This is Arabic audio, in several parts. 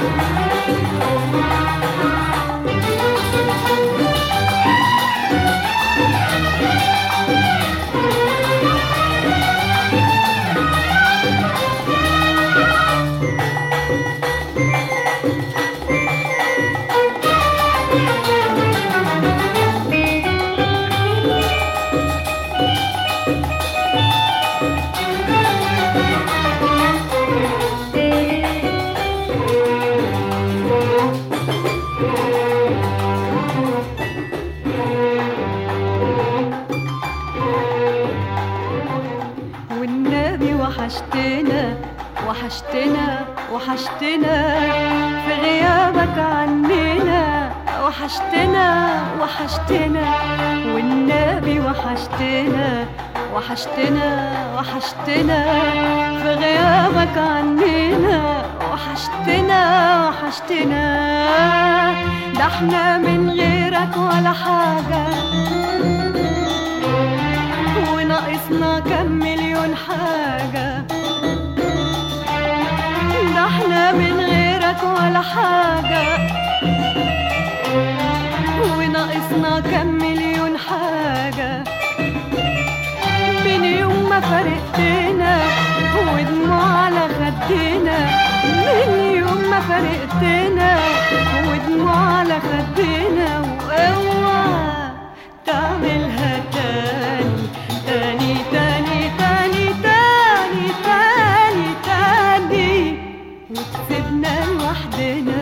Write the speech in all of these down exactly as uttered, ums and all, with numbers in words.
وحشتنا وحشتنا وحشتنا في غيابك عننا، وحشتنا وحشتنا والنبي وحشتنا وحشتنا وحشتنا في غيابك عننا، وحشتنا وحشتنا ده احنا من غيرك ولا حاجة، وناقصنا كم مليون حاجة، ده احنا من غيرك ولا حاجة، وناقصنا كم مليون حاجة، من يوم ما فرقتنا ودموع على خدنا، من يوم ما فرقتنا ودموع على خدنا، واوعى تعملها تاني تاني تاني تاني تاني تاني تاني وتسيبنا لوحدنا.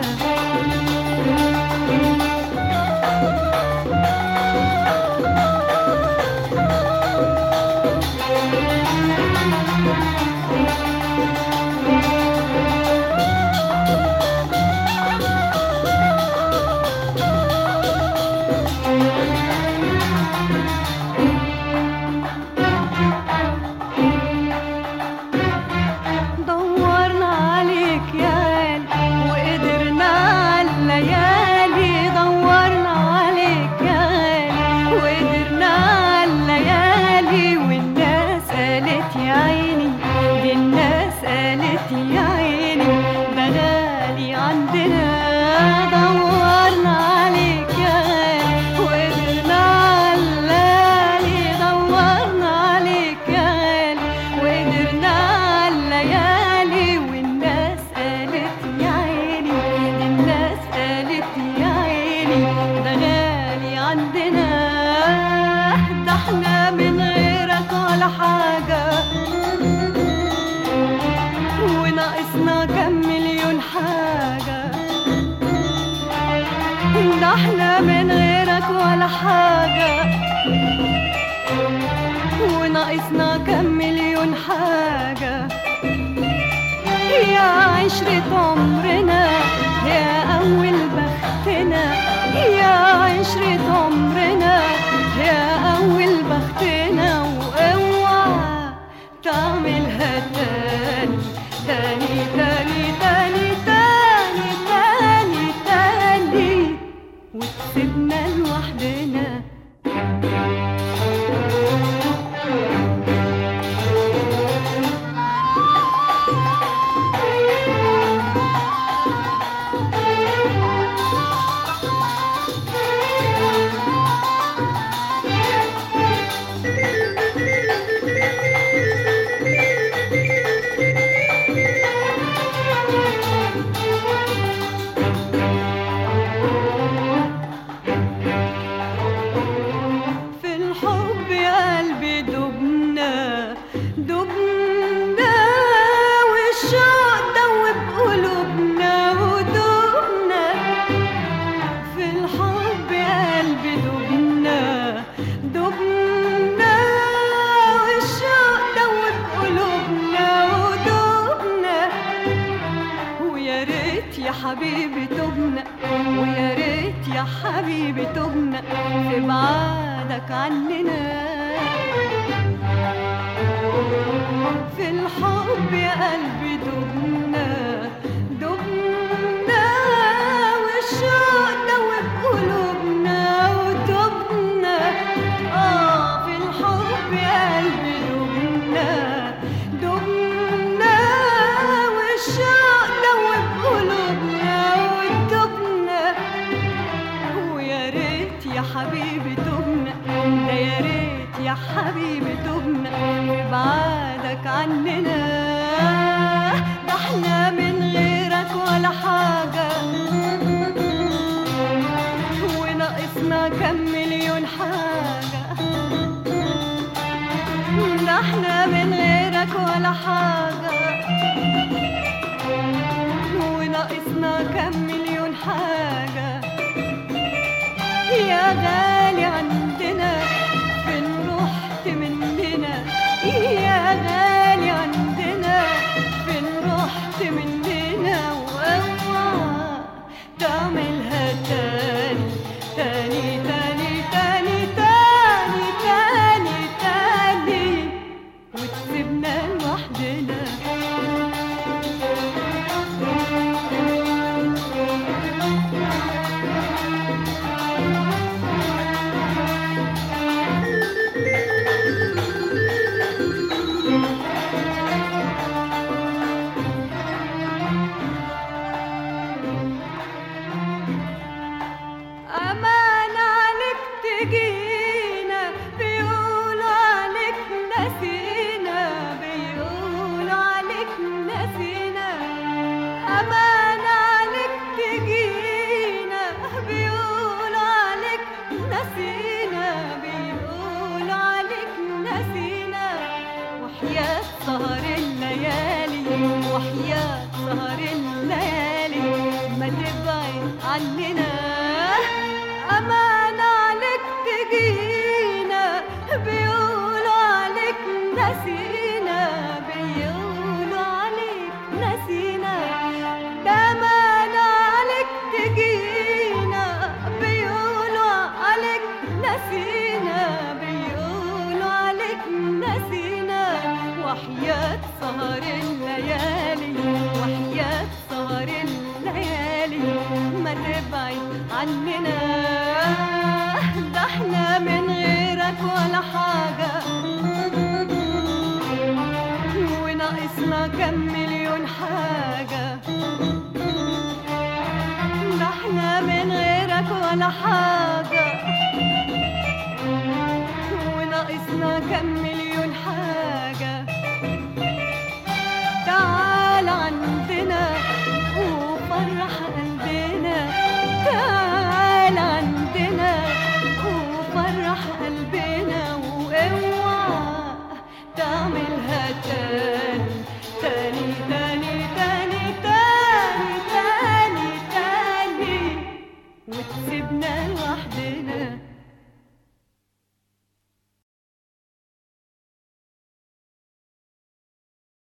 احنا من غيرك ولا حاجة، وناقصنا كم مليون حاجة، يا عشرة عمرنا يا أول بختنا، يا عشرة عمرنا يا أول بختنا، واوعى تعملها تاني تاني تاني تاني تاني تاني تاني وتسيبنا لوحدنا. حبيبي تبنا ويا ريت يا حبيبي تبنا في بعادك عننا، في الحب يا قلبي دبنا دبنا والشوق دوب قلوبنا وتبنا، اه في الحب يا قلبي دبنا دبنا والشوق دوب قلوبنا غالي عندنا فين رحت مننا يا غالي عندنا فين رحت مننا واوعى تعملها تاني تاني تاني تاني تاني تاني تاني وتسيبنا لوحدنا. أمان عليك تجينا بيقولوا عليك نسينا بيقولوا عليك نسينا. أمان عليك تجينا بيقولوا عليك نسينا بيقولوا عليك نسينا. وحياة سهر الليالي وحياة سهر الليالي ما تبعد عننا. أمان عليك تجينا بيقولوا عليك نسينا بيقولوا عليك نسينا. ده أمان عليك تجينا بيقولوا عليك نسينا بيقولوا عليك نسينا. وحياة سهر الليالي وحياة سهر الليالي ما تبعد عننا. ده احنا من غيرك ولا حاجة وناقصنا كم مليون حاجة. ده احنا من غيرك ولا حاجة وناقصنا كم مليون حاجة. تعال عندنا وفرح قلبنا تعال عندنا وفرح قلبنا.